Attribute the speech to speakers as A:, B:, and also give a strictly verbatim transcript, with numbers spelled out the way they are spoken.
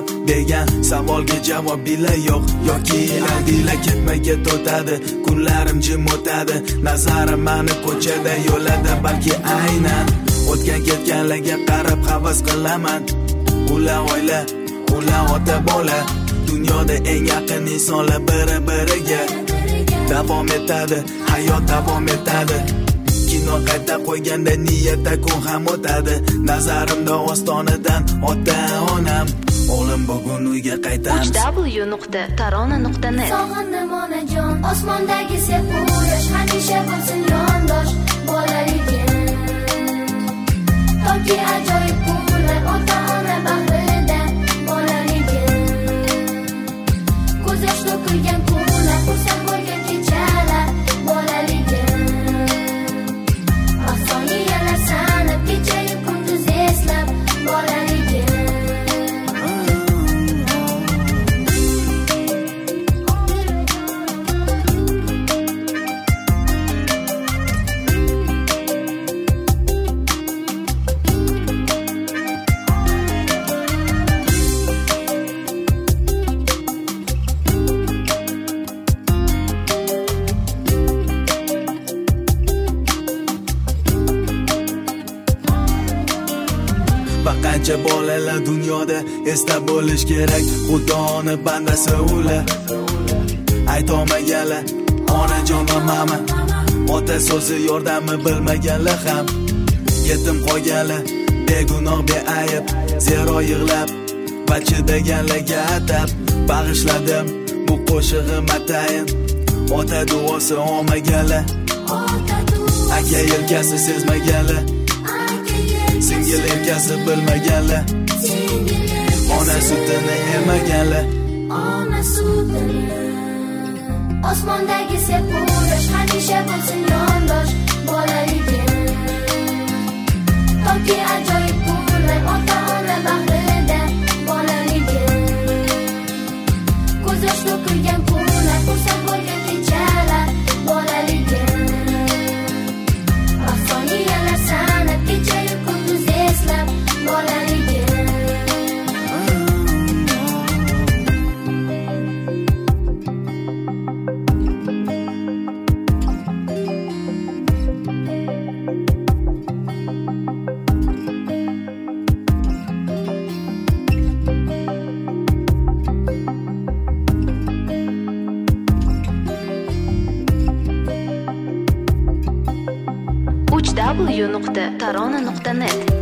A: yig'lab degan savolga javob bila yo'q. Yoki andila ketma-ket o'tadi, kunlarim jim o'tadi, nazarim mani ko'chada yo'lada, balki aynan o'tgan ketganlarga qarab havas qilaman. Ular oila, ular ota bola, dunyoda eng yaqin insonlar biri-biriga. Davom etadi, hayot davom etadi. Kino qayta qo'yganda niyatda kun ham o'tadi. Nazarimda ostonadan ota-onam, o'g'lim bugun uyga qaytamiz.
B: uch w nuqta tarona nuqta net.
C: Sog'indim onajon, osmondagi sepo'yosh hamisha bo'lsin yondosh bolaligim. Toki ajoyib kunlar ota-ona bag'rida bolaligim. Ko'z yosh to'kilgan kunlar, xursand bo'lgan kechalar bolaligim. Soniyalar sanab kechayu kunduz eslab bolaligim.
A: Qancha bolalar dunyoda eslab bo'lish kerak, Xudoni bandasi ular. Aytolmaganlar onajon va mama, ota so'zi yordami bilmaganlar ham. Yetim qolganlar begunoh beayb, zero yig'lab va chidaganlarga atab bag'ishladim bu qo'shig'im atayin. Ota duosi olmaganlar, aka yelkasi sezmaganlar, singil erkasi bilmaganlar, ona sutini emaganlar.
C: Ona sutini osmondagi sepo'yosh hamisha bo'lsin yondosh bolaligim. Toki ajoyib kunlar ota-ona bag'rida bolaligim. Ko'z yosh to'kilgan kunlar, xursand bo'lgan kechalar bolaligim. Soniyalar sanab kechayu kunduz eslab bolaligim.
B: uch w nuqta tarona nuqta net.